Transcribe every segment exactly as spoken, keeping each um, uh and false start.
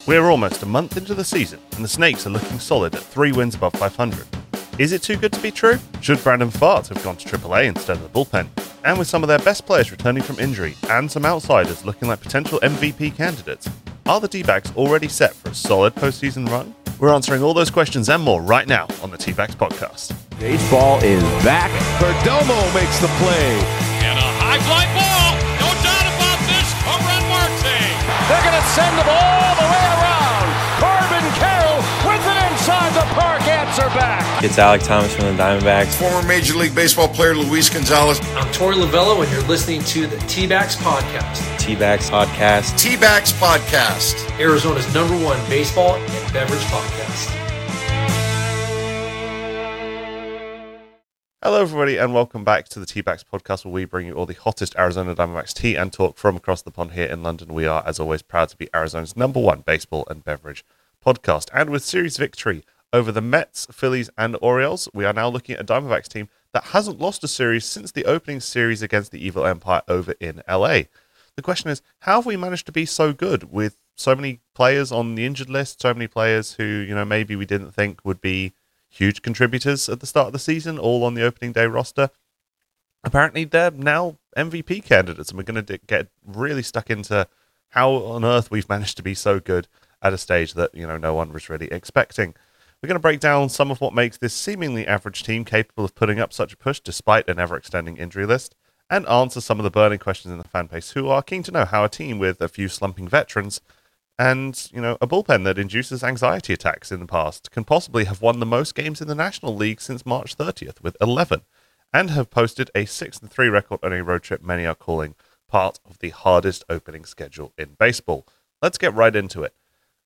We're almost a month into the season, and the Snakes are looking solid at three wins above five hundred. Is it too good to be true? Should Brandon Pfaadt have gone to triple A instead of the bullpen? And with some of their best players returning from injury, and some outsiders looking like potential M V P candidates, are the D-backs already set for a solid postseason run? We're answering all those questions and more right now on the T-Backs podcast. Baseball is back. Perdomo makes the play. And a high fly ball. No doubt about this. Home run Marte. They're going to send them all the way around. Corbin Carroll with an inside the park answer back. It's Alec Thomas from the Diamondbacks. Former Major League Baseball player Luis Gonzalez. I'm Torey Lavello, and you're listening to the T-Backs Podcast. T-Backs Podcast. T-Backs Podcast. Arizona's number one baseball and beverage podcast. Hello, everybody, and welcome back to the T-Backs podcast, where we bring you all the hottest Arizona Diamondbacks tea and talk from across the pond here in London. We are, as always, proud to be Arizona's number one baseball and beverage podcast. And with series victory over the Mets, Phillies, and Orioles, we are now looking at a Diamondbacks team that hasn't lost a series since the opening series against the Evil Empire over in L A. The question is, how have we managed to be so good with so many players on the injured list, so many players who, you know, maybe we didn't think would be huge contributors at the start of the season, all on the opening day roster? Apparently, they're now M V P candidates, and we're going to get really stuck into how on earth we've managed to be so good at a stage that, you know, no one was really expecting. We're going to break down some of what makes this seemingly average team capable of putting up such a push despite an ever-extending injury list, and answer some of the burning questions in the fan base who are keen to know how a team with a few slumping veterans and, you know, a bullpen that induces anxiety attacks in the past can possibly have won the most games in the National League since March thirtieth with eleven, and have posted a six and three record on a road trip many are calling part of the hardest opening schedule in baseball. Let's get right into it.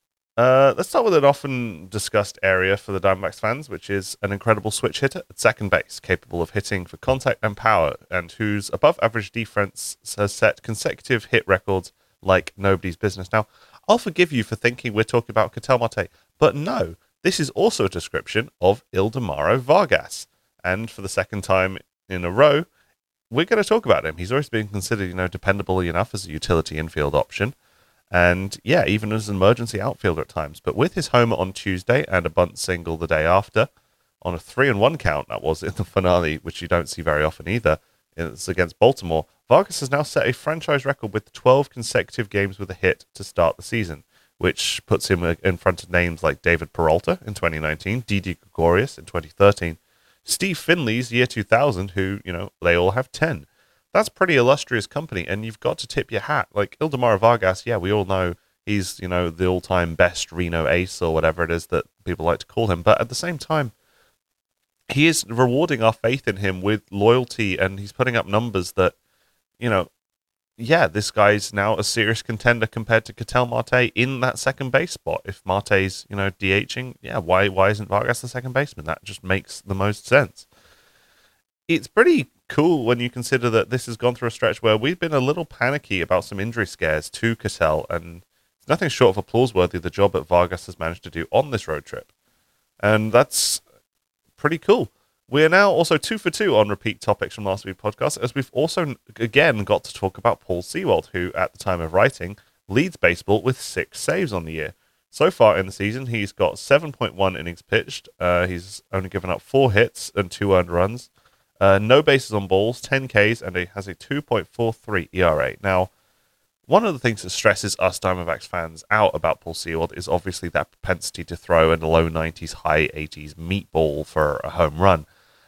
Uh, let's start with an often discussed area for the Diamondbacks fans, which is an incredible switch hitter at second base, capable of hitting for contact and power, and whose above-average defense has set consecutive hit records like nobody's business. Now, I'll forgive you for thinking we're talking about Ketel Marte, but no, this is also a description of Ildemaro Vargas. And for the second time in a row, we're going to talk about him. He's always been considered, you know, dependable enough as a utility infield option. And yeah, even as an emergency outfielder at times. But with his homer on Tuesday and a bunt single the day after, on a three and one count, that was in the finale, which you don't see very often either, it's against Baltimore, Vargas has now set a franchise record with twelve consecutive games with a hit to start the season, which puts him in front of names like David Peralta in twenty nineteen, Didi Gregorius in twenty thirteen, Steve Finley's year two thousand, who, you know, they all have ten. That's pretty illustrious company, and you've got to tip your hat. Like, Ildemaro Vargas, yeah, we all know he's, you know, the all-time best Reno ace or whatever it is that people like to call him, but at the same time, he is rewarding our faith in him with loyalty, and he's putting up numbers that, you know, yeah, this guy's now a serious contender compared to Ketel Marte in that second base spot. If Marte's, you know, DHing, yeah, why why isn't Vargas the second baseman? That just makes the most sense. It's pretty cool when you consider that this has gone through a stretch where we've been a little panicky about some injury scares to Ketel, and it's nothing short of applause-worthy the job that Vargas has managed to do on this road trip. And that's pretty cool. We are now also two for two on repeat topics from last week's podcast, as we've also, again, got to talk about Paul Sewald, who, at the time of writing, leads baseball with six saves on the year. So far in the season, he's got seven point one innings pitched. Uh, he's only given up four hits and two earned runs. Uh, no bases on balls, ten Ks, and he has a two point four three E R A. Now, one of the things that stresses us Diamondbacks fans out about Paul Sewald is obviously that propensity to throw in a low nineties, high eighties meatball for a home run.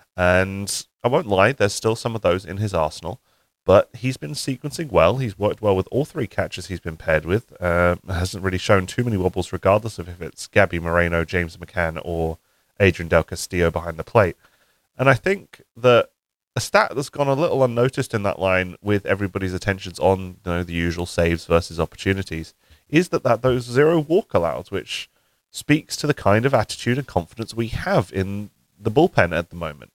And I won't lie, there's still some of those in his arsenal, but he's been sequencing well. He's worked well with all three catchers he's been paired with. Uh, hasn't really shown too many wobbles, regardless of if it's Gabby Moreno, James McCann, or Adrian Del Castillo behind the plate. And I think that a stat that's gone a little unnoticed in that line, with everybody's attentions on, you know, the usual saves versus opportunities, is that, that those zero walk allowed, which speaks to the kind of attitude and confidence we have in the bullpen at the moment.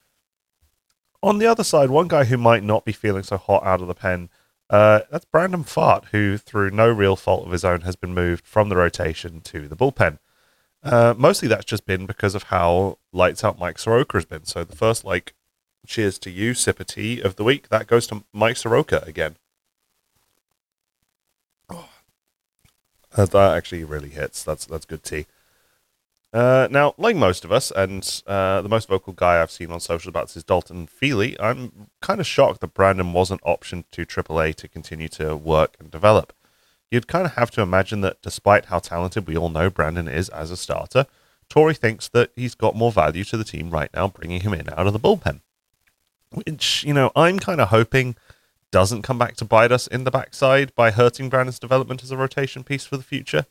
On the other side, one guy who might not be feeling so hot out of the pen, uh, that's Brandon Pfaadt, who, through no real fault of his own, has been moved from the rotation to the bullpen. Uh, mostly that's just been because of how lights out Mike Soroka has been. So the first, like, cheers to you, sip of tea of the week, that goes to Mike Soroka again. Oh. Uh, that actually really hits. That's that's good tea. Uh, now, like most of us, and uh, the most vocal guy I've seen on social about this is Dalton Feely, I'm kind of shocked that Brandon wasn't optioned to triple A to continue to work and develop. You'd kind of have to imagine that despite how talented we all know Brandon is as a starter, Torrey thinks that he's got more value to the team right now, bringing him in out of the bullpen. Which, you know, I'm kind of hoping doesn't come back to bite us in the backside by hurting Brandon's development as a rotation piece for the future.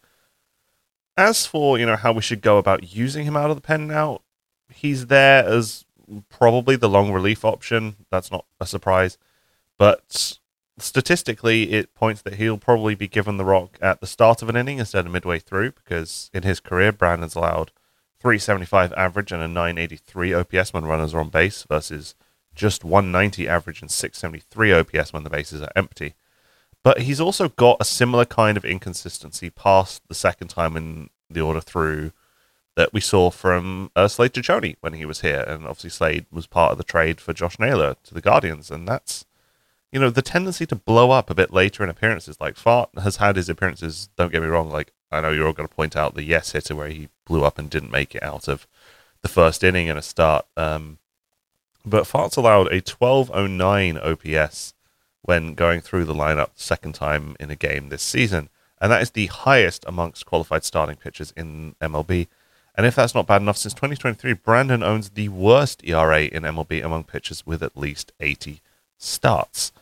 As for, you know, how we should go about using him out of the pen now, he's there as probably the long relief option. That's not a surprise. But statistically, it points that he'll probably be given the rock at the start of an inning instead of midway through, because in his career, Brandon's allowed three seventy-five average and a nine eighty-three O P S when runners are on base versus just one ninety average and six seventy-three O P S when the bases are empty. But he's also got a similar kind of inconsistency past the second time in the order through that we saw from uh, Slade Ciccone when he was here. And obviously Slade was part of the trade for Josh Naylor to the Guardians. And that's, you know, the tendency to blow up a bit later in appearances. Like, Fart has had his appearances, don't get me wrong, like, I know you're all going to point out the yes hitter where he blew up and didn't make it out of the first inning and a start. Um, but Fart's allowed a twelve oh nine O P S when going through the lineup the second time in a game this season. And that is the highest amongst qualified starting pitchers in M L B. And if that's not bad enough, since twenty twenty-three, Brandon owns the worst E R A in M L B among pitchers with at least eighty starts.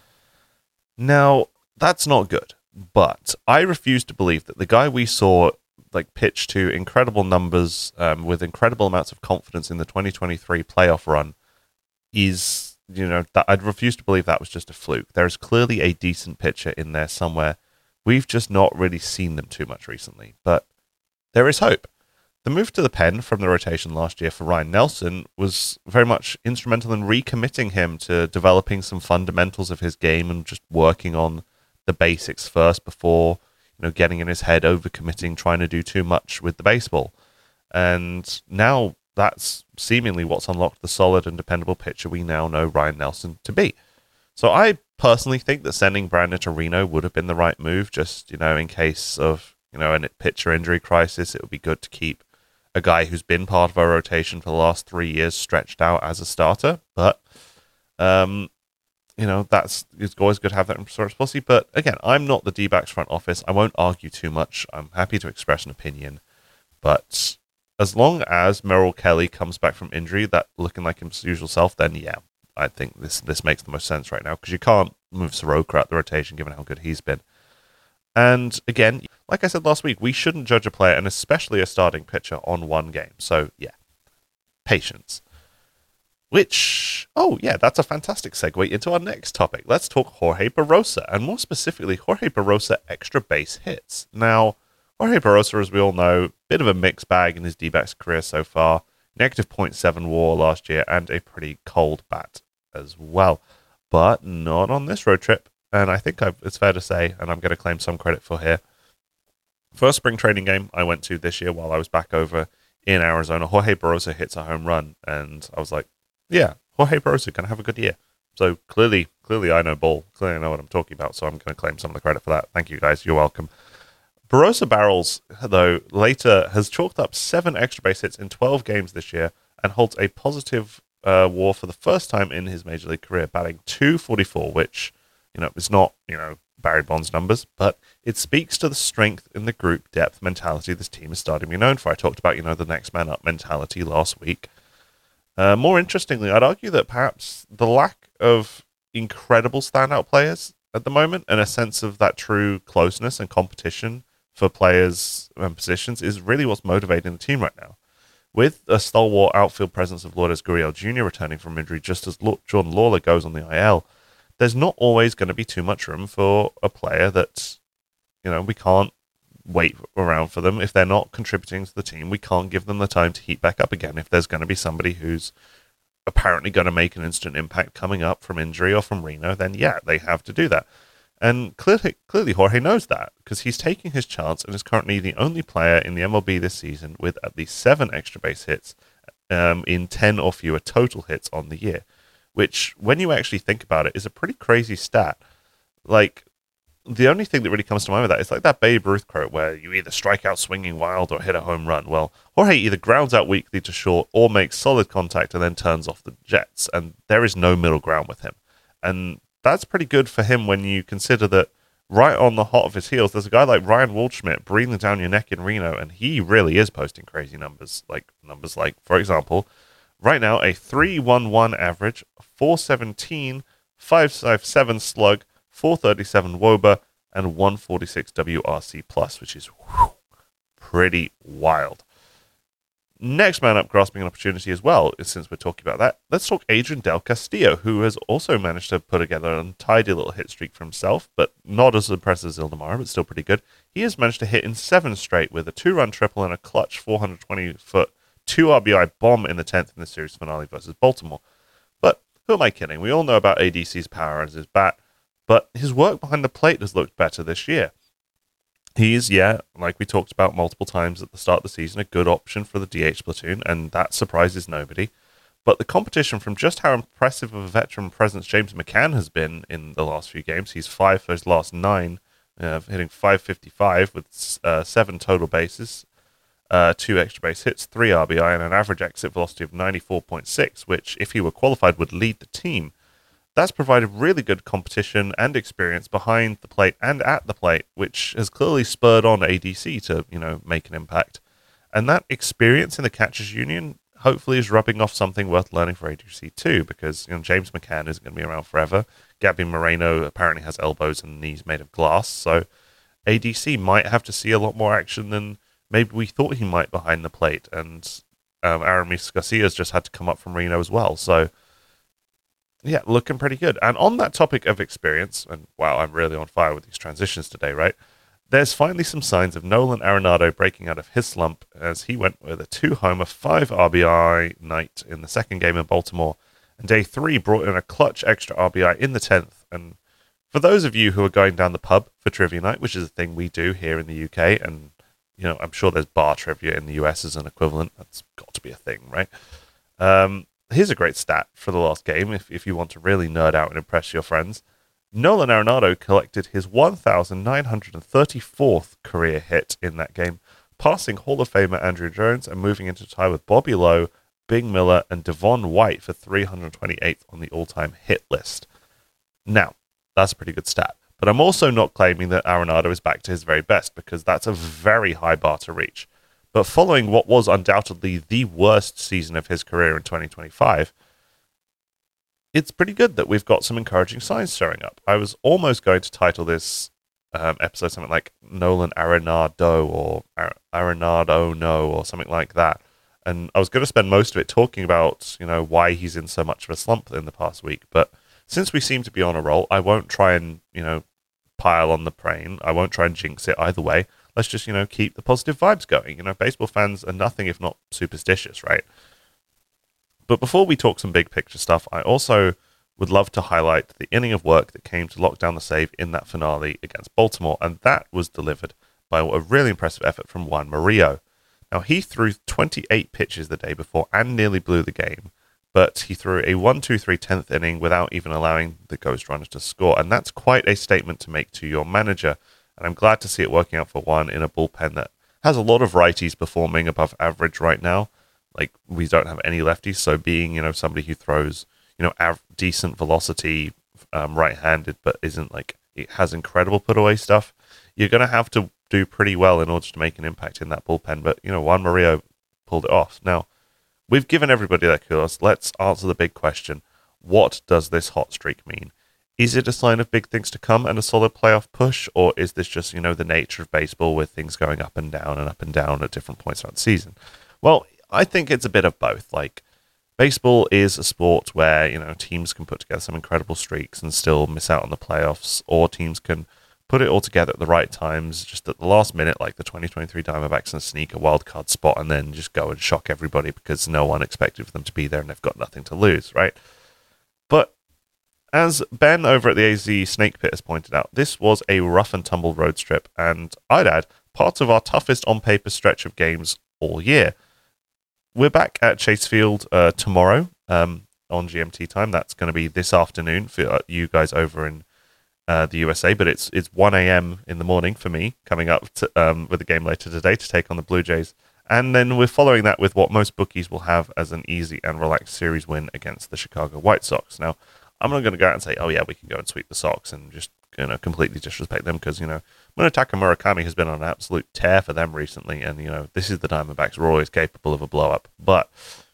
Now, that's not good, but I refuse to believe that the guy we saw like pitch to incredible numbers um, with incredible amounts of confidence in the twenty twenty-three playoff run is, you know, that I'd refuse to believe that was just a fluke. There's clearly a decent pitcher in there somewhere. We've just not really seen them too much recently, but there is hope. The move to the pen from the rotation last year for Ryan Nelson was very much instrumental in recommitting him to developing some fundamentals of his game and just working on the basics first before, you know, getting in his head, overcommitting, trying to do too much with the baseball. And now that's seemingly what's unlocked the solid and dependable pitcher we now know Ryan Nelson to be. So I personally think that sending Brandon to Reno would have been the right move, just, you know, in case of, you know, a pitcher injury crisis. It would be good to keep a guy who's been part of our rotation for the last three years stretched out as a starter. But, um, you know, that's it's always good to have that responsibility. But again, I'm not the D-backs front office. I won't argue too much. I'm happy to express an opinion. But as long as Merrill Kelly comes back from injury, that looking like his usual self, then yeah, I think this this makes the most sense right now, because you can't move Soroka out the rotation given how good he's been. And again, like I said last week, we shouldn't judge a player, and especially a starting pitcher, on one game. So yeah, patience. Which, oh yeah, that's a fantastic segue into our next topic. Let's talk Jorge Barosa, and more specifically, Jorge Barosa extra base hits. Now, Jorge Barosa, as we all know, bit of a mixed bag in his D-backs career so far. Negative point seven war last year, and a pretty cold bat as well. But not on this road trip, and I think I've, it's fair to say, and I'm going to claim some credit for here. First spring training game I went to this year while I was back over in Arizona, Jorge Barosa hits a home run, and I was like, yeah, Jorge Barosa can have a good year. So clearly, clearly I know ball. Clearly I know what I'm talking about, so I'm going to claim some of the credit for that. Thank you, guys. You're welcome. Barosa Barrels, though, later has chalked up seven extra base hits in twelve games this year and holds a positive uh, war for the first time in his major league career, batting two forty-four, which, you know, is not, you know, Barry Bonds numbers, but it speaks to the strength in the group depth mentality this team is starting to be known for. I talked about, you know, the next man up mentality last week. Uh, more interestingly, I'd argue that perhaps the lack of incredible standout players at the moment and a sense of that true closeness and competition for players and positions is really what's motivating the team right now. With a stalwart outfield presence of Lourdes Gurriel Junior returning from injury just as Jordan Lawler goes on the I L, there's not always going to be too much room for a player that, you know, we can't wait around for them. If they're not contributing to the team, we can't give them the time to heat back up again. If there's going to be somebody who's apparently going to make an instant impact coming up from injury or from Reno, then yeah, they have to do that. And clearly, clearly Jorge knows that, because he's taking his chance and is currently the only player in the M L B this season with at least seven extra base hits um, in ten or fewer total hits on the year, which, when you actually think about it, is a pretty crazy stat. Like, the only thing that really comes to mind with that is like that Babe Ruth quote where you either strike out swinging wild or hit a home run. Well, Jorge either grounds out weakly to short or makes solid contact and then turns off the Jets, and there is no middle ground with him. And that's pretty good for him when you consider that right on the hot of his heels, there's a guy like Ryan Waldschmidt breathing down your neck in Reno, and he really is posting crazy numbers. Like numbers like, for example, right now a three one one average, four seventeen, five fifty-seven slug, four thirty-seven W O B A, and one forty-six W R C plus, which is whew, pretty wild. Next man up grasping an opportunity as well, since we're talking about that, let's talk Adrian Del Castillo, who has also managed to put together an untidy little hit streak for himself, but not as impressive as Ildemaro, but still pretty good. He has managed to hit in seven straight with a two-run triple and a clutch four hundred twenty foot two R B I bomb in the tenth in the series finale versus Baltimore. But who am I kidding? We all know about A D C's power as his bat, but his work behind the plate has looked better this year. He is, yeah, like we talked about multiple times at the start of the season, a good option for the D H platoon, and that surprises nobody. But the competition from just how impressive of a veteran presence James McCann has been in the last few games, he's five for his last nine, uh, hitting five fifty-five with uh, seven total bases, uh, two extra base hits, three R B I, and an average exit velocity of ninety-four point six, which, if he were qualified, would lead the team. That's provided really good competition and experience behind the plate and at the plate, which has clearly spurred on A D C to, you know, make an impact. And that experience in the Catchers Union hopefully is rubbing off something worth learning for A D C too, because, you know, James McCann isn't going to be around forever. Gabby Moreno apparently has elbows and knees made of glass, so A D C might have to see a lot more action than maybe we thought he might behind the plate. And um, Aramis Garcia's just had to come up from Reno as well, so yeah, looking pretty good. And on that topic of experience, and wow, I'm really on fire with these transitions today, right? There's finally some signs of Nolan Arenado breaking out of his slump as he went with a two-homer, five R B I night in the second game in Baltimore. And day three brought in a clutch extra R B I in the tenth. And for those of you who are going down the pub for trivia night, which is a thing we do here in the U K, and you know, I'm sure there's bar trivia in the U S as an equivalent. That's got to be a thing, right? Um... Here's a great stat for the last game, if, if you want to really nerd out and impress your friends. Nolan Arenado collected his one thousand nine hundred thirty-fourth career hit in that game, passing Hall of Famer Andrew Jones and moving into tie with Bobby Lowe, Bing Miller, and Devon White for three hundred twenty-eighth on the all-time hit list. Now, that's a pretty good stat, but I'm also not claiming that Arenado is back to his very best, because that's a very high bar to reach. But following what was undoubtedly the worst season of his career in twenty twenty-five, it's pretty good that we've got some encouraging signs showing up. I was almost going to title this um, episode something like Nolan Arenado or Ar- Arenado No or something like that. And I was going to spend most of it talking about, you know, why he's in so much of a slump in the past week. But since we seem to be on a roll, I won't try and, you know, pile on the brain. I won't try and jinx it either way. Let's just, you know, keep the positive vibes going. You know, baseball fans are nothing if not superstitious, right? But before we talk some big picture stuff, I also would love to highlight the inning of work that came to lock down the save in that finale against Baltimore, and that was delivered by a really impressive effort from Juan Murillo. Now, he threw twenty-eight pitches the day before and nearly blew the game, but he threw a one two three tenth inning without even allowing the Ghost Runners to score, and that's quite a statement to make to your manager. And I'm glad to see it working out for Juan in a bullpen that has a lot of righties performing above average right now. Like, we don't have any lefties, so being, you know, somebody who throws, you know, av- decent velocity um, right-handed, but isn't like, it has incredible put-away stuff, you're going to have to do pretty well in order to make an impact in that bullpen. But, you know, Juan Murillo pulled it off. Now, we've given everybody their kudos. Let's answer the big question. What does this hot streak mean? Is it a sign of big things to come and a solid playoff push, or is this just, you know, the nature of baseball with things going up and down and up and down at different points throughout the season? Well, I think it's a bit of both. Like, baseball is a sport where, you know, teams can put together some incredible streaks and still miss out on the playoffs, or teams can put it all together at the right times, just at the last minute, like the twenty twenty-three Diamondbacks, and sneak a wild card spot and then just go and shock everybody because no one expected for them to be there and they've got nothing to lose, right? But as Ben over at the A Z Snake Pit has pointed out, this was a rough and tumble road trip, and I'd add, part of our toughest on-paper stretch of games all year. We're back at Chase Field uh, tomorrow um, on G M T time. That's going to be this afternoon for you guys over in uh, the U S A, but it's it's one a.m. in the morning for me, coming up to, um, with a game later today to take on the Blue Jays. And then we're following that with what most bookies will have as an easy and relaxed series win against the Chicago White Sox. Now, I'm not going to go out and say, oh yeah, we can go and sweep the Sox and just, you know, completely disrespect them, because, you know, Munetaka Murakami has been on an absolute tear for them recently, and, you know, this is the Diamondbacks. We're always capable of a blow-up. But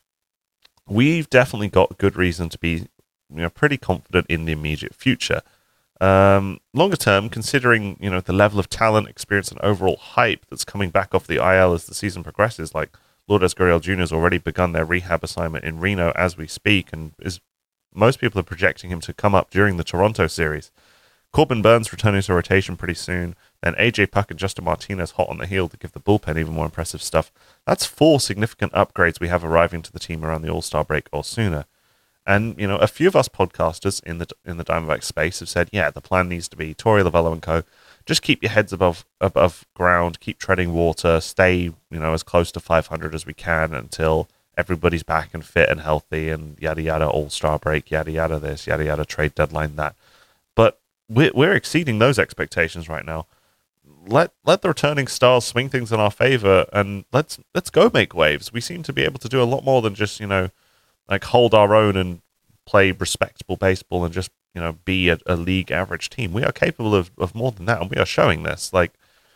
we've definitely got good reason to be, you know, pretty confident in the immediate future. Um, longer term, considering, you know, the level of talent, experience, and overall hype that's coming back off the I L as the season progresses, like Lourdes Gurriel Junior has already begun their rehab assignment in Reno as we speak, and is most people are projecting him to come up during the Toronto series. Corbin Burns returning to rotation pretty soon, then A J Puck and Justin Martinez hot on the heel to give the bullpen even more impressive stuff. That's four significant upgrades we have arriving to the team around the All-Star break or sooner. And, you know, a few of us podcasters in the in the Diamondback space have said, yeah, the plan needs to be Torey Lovullo and co. Just keep your heads above above ground, keep treading water, stay, you know, as close to five hundred as we can until everybody's back and fit and healthy, and yada yada, All-Star break, yada yada, this, yada yada, trade deadline, that. But we're we're exceeding those expectations right now. Let let the returning stars swing things in our favor, and let's let's go make waves. We seem to be able to do a lot more than just, you know, like hold our own and play respectable baseball and just, you know, be a, a league average team. We are capable of, of more than that, and we are showing this. Like,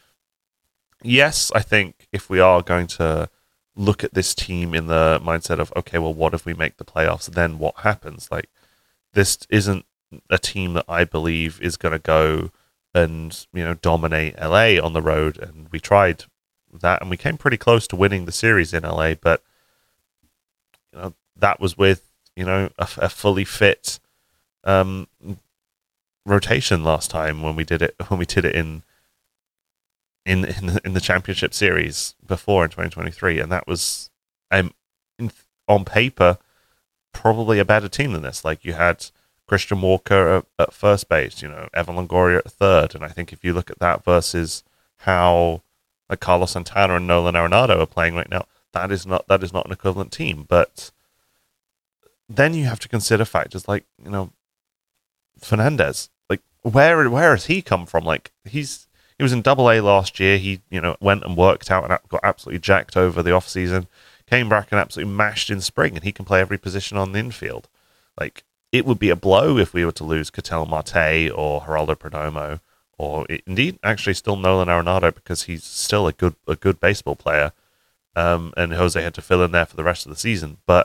yes, I think if we are going to look at this team in the mindset of, okay, well, what if we make the playoffs? Then what happens? Like, this isn't a team that I believe is going to go and, you know, dominate L A on the road. And we tried that, and we came pretty close to winning the series in L A, but, you know, that was with, you know, a, a fully fit um, rotation last time when we did it when we did it in in in the, in the championship series before in twenty twenty-three, and that was um, in, on paper probably a better team than this. Like, you had Christian Walker at, at first base, you know, Evan Longoria at third, and I think if you look at that versus how like Carlos Santana and Nolan Arenado are playing right now, that is not that is not an equivalent team. But then you have to consider factors like, you know, Fernandez. Like, where where has he come from? Like, he's he was in Double A last year. He, you know, went and worked out and got absolutely jacked over the off season. Came back and absolutely mashed in spring, and he can play every position on the infield. Like, it would be a blow if we were to lose Ketel Marte or Geraldo Perdomo, or it, indeed actually still Nolan Arenado, because he's still a good a good baseball player. Um, and Jose had to fill in there for the rest of the season, but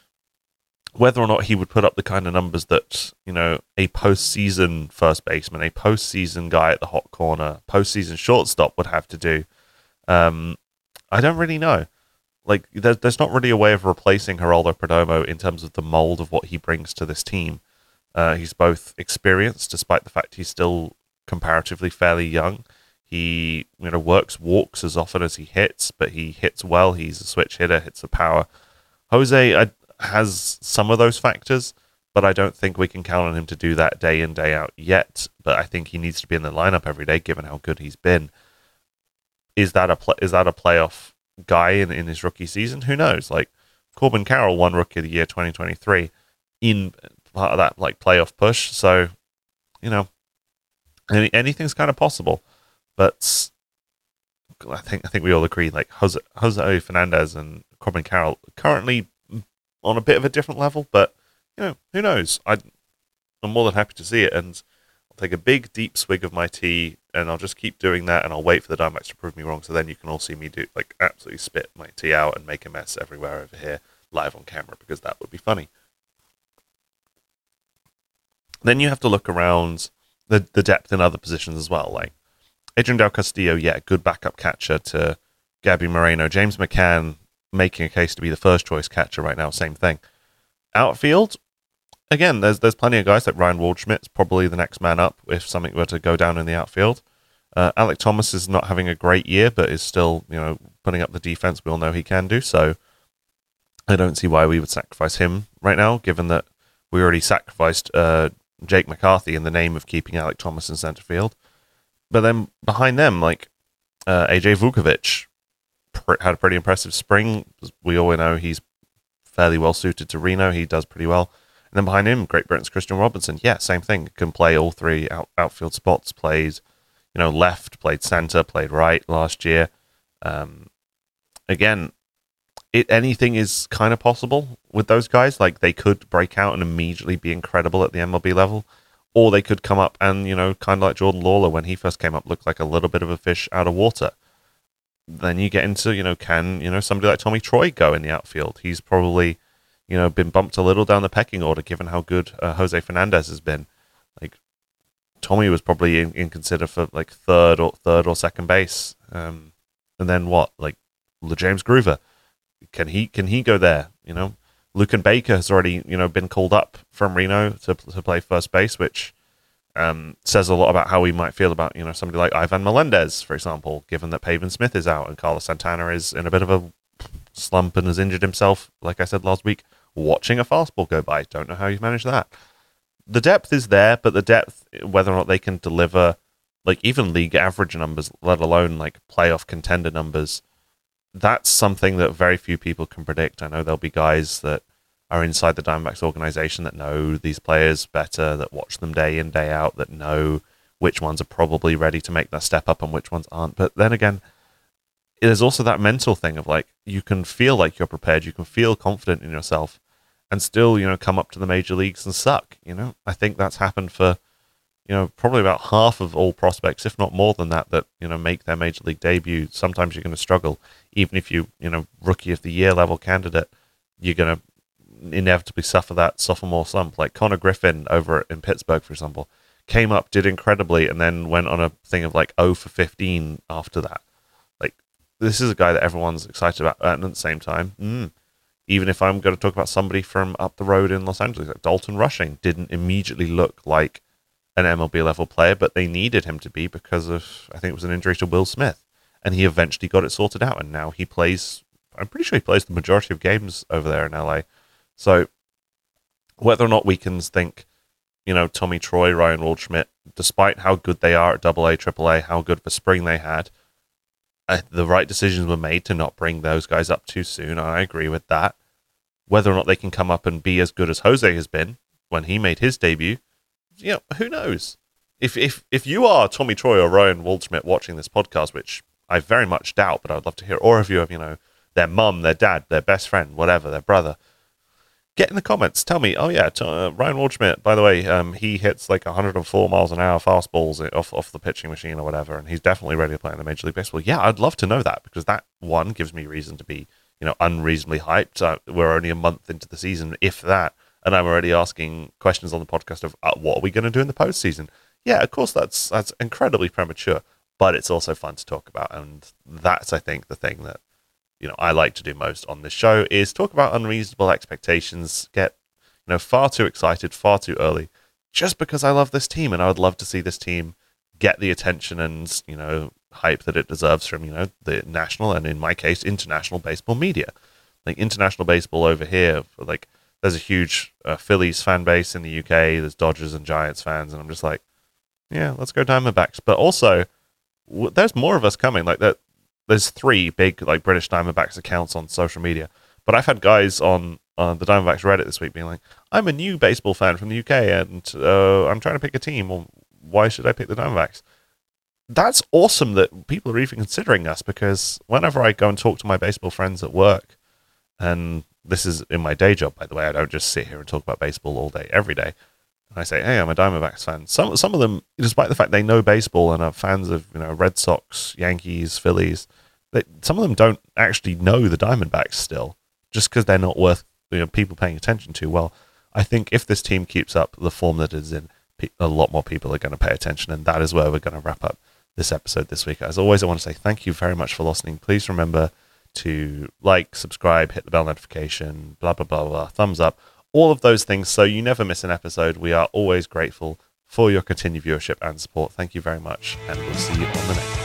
whether or not he would put up the kind of numbers that, you know, a postseason first baseman, a postseason guy at the hot corner, postseason shortstop would have to do, um, I don't really know. Like, there's, there's not really a way of replacing Geraldo Perdomo in terms of the mold of what he brings to this team. Uh, he's both experienced, despite the fact he's still comparatively fairly young. He, you know, works walks as often as he hits, but he hits well. He's a switch hitter, hits the power. Jose I, has some of those factors, but I don't think we can count on him to do that day in, day out yet. But I think he needs to be in the lineup every day, given how good he's been. Is that a pl- is that a playoff guy in, in his rookie season? Who knows? Like, Corbin Carroll won Rookie of the Year twenty twenty-three in part of that, like, playoff push. So, you know, any, anything's kind of possible. But I think I think we all agree, like, Jose, Jose Fernandez and Corbin Carroll currently on a bit of a different level, but, you know, who knows? I, I'm more than happy to see it, and I'll take a big, deep swig of my tea, and I'll just keep doing that, and I'll wait for the Diamondbacks to prove me wrong, so then you can all see me do, like, absolutely spit my tea out and make a mess everywhere over here, live on camera, because that would be funny. Then you have to look around the, the depth in other positions as well, like Adrian Del Castillo, yeah, good backup catcher to Gabby Moreno. James McCann making a case to be the first choice catcher right now, same thing. Outfield, again, there's there's plenty of guys like Ryan Waldschmidt's probably the next man up if something were to go down in the outfield. Uh, Alec Thomas is not having a great year, but is still, you know, putting up the defense we all know he can do. So I don't see why we would sacrifice him right now, given that we already sacrificed uh, Jake McCarthy in the name of keeping Alec Thomas in center field. But then behind them, like uh, A J Vukovic pr- had a pretty impressive spring. We all know he's fairly well suited to Reno. He does pretty well. And then behind him, Great Britain's Christian Robinson. Yeah, same thing. Can play all three out, outfield spots. Played, you know, left, played center, played right last year. Um, again, it anything is kind of possible with those guys. Like, they could break out and immediately be incredible at the M L B level, or they could come up and, you know, kind of like Jordan Lawler when he first came up, looked like a little bit of a fish out of water. Then you get into, you know, can, you know, somebody like Tommy Troy go in the outfield? He's probably, you know, been bumped a little down the pecking order given how good uh, Jose Fernandez has been. Like, Tommy was probably in, in consider for like third or third or second base. Um, and then what? Like James Groover, can he can he go there? You know, Lucan Baker has already, you know, been called up from Reno to to play first base, which um, says a lot about how we might feel about, you know, somebody like Ivan Melendez, for example, given that Pavin Smith is out and Carlos Santana is in a bit of a slump and has injured himself, like I said last week, watching a fastball go by. Don't know how you manage that. The depth is there, but the depth, whether or not they can deliver, like, even league average numbers, let alone like playoff contender numbers, that's something that very few people can predict. I know there'll be guys that are inside the Diamondbacks organization that know these players better, that watch them day in, day out, that know which ones are probably ready to make that step up and which ones aren't. But then again, there's also that mental thing of, like, you can feel like you're prepared, you can feel confident in yourself, and still, you know, come up to the major leagues and suck. You know, I think that's happened for, you know, probably about half of all prospects, if not more than that, that, you know, make their major league debut. Sometimes you're going to struggle, even if you, you know, rookie of the year level candidate, you're going to inevitably suffer that sophomore slump. Like Connor Griffin over in Pittsburgh, for example, came up, did incredibly, and then went on a thing of like oh for fifteen after that. Like, this is a guy that everyone's excited about, and at the same time, mm, even if I'm going to talk about somebody from up the road in Los Angeles, like Dalton Rushing, didn't immediately look like an M L B level player, but they needed him to be because of, I think it was an injury to Will Smith, and he eventually got it sorted out, and now he plays, I'm pretty sure he plays the majority of games over there in L A. So whether or not we can think, you know, Tommy Troy, Ryan Waldschmidt, despite how good they are at double A, triple A, how good of a spring they had, uh, the right decisions were made to not bring those guys up too soon. I agree with that. Whether or not they can come up and be as good as Jose has been when he made his debut, you know, who knows? If if if you are Tommy Troy or Ryan Waldschmidt watching this podcast, which I very much doubt, but I'd love to hear, or if you have, you know, their mum, their dad, their best friend, whatever, their brother, get in the comments. Tell me, oh yeah, t- uh, Ryan Waldschmidt, by the way, um, he hits like one hundred four miles an hour fastballs off, off the pitching machine or whatever, and he's definitely ready to play in the Major League Baseball. Yeah, I'd love to know that, because that, one, gives me reason to be, you know, unreasonably hyped. Uh, we're only a month into the season, if that, and I'm already asking questions on the podcast of, uh, what are we going to do in the postseason? Yeah, of course, that's that's incredibly premature, but it's also fun to talk about, and that's, I think, the thing that, you know, I like to do most on this show is talk about unreasonable expectations, get, you know, far too excited, far too early, just because I love this team, and I would love to see this team get the attention and, you know, hype that it deserves from, you know, the national, and in my case, international baseball media. Like, international baseball over here, like, there's a huge uh, Phillies fan base in the U K, there's Dodgers and Giants fans, and I'm just like, yeah, let's go Diamondbacks. But also, w- there's more of us coming, like that. There's three big, like, British Diamondbacks accounts on social media. But I've had guys on uh, the Diamondbacks Reddit this week being like, I'm a new baseball fan from the U K, and uh, I'm trying to pick a team. Well, why should I pick the Diamondbacks? That's awesome that people are even considering us, because whenever I go and talk to my baseball friends at work, and this is in my day job, by the way, I don't just sit here and talk about baseball all day, every day. And I say, hey, I'm a Diamondbacks fan. Some some of them, despite the fact they know baseball and are fans of, you know, Red Sox, Yankees, Phillies, they, some of them don't actually know the Diamondbacks still, just because they're not worth, you know, people paying attention to. Well, I think if this team keeps up the form that it's in, a lot more people are going to pay attention, and that is where we're going to wrap up this episode this week. As always, I want to say thank you very much for listening. Please remember to like, subscribe, hit the bell notification, blah, blah, blah, blah, thumbs up, all of those things, so you never miss an episode. We are always grateful for your continued viewership and support. Thank you very much, and we'll see you on the next.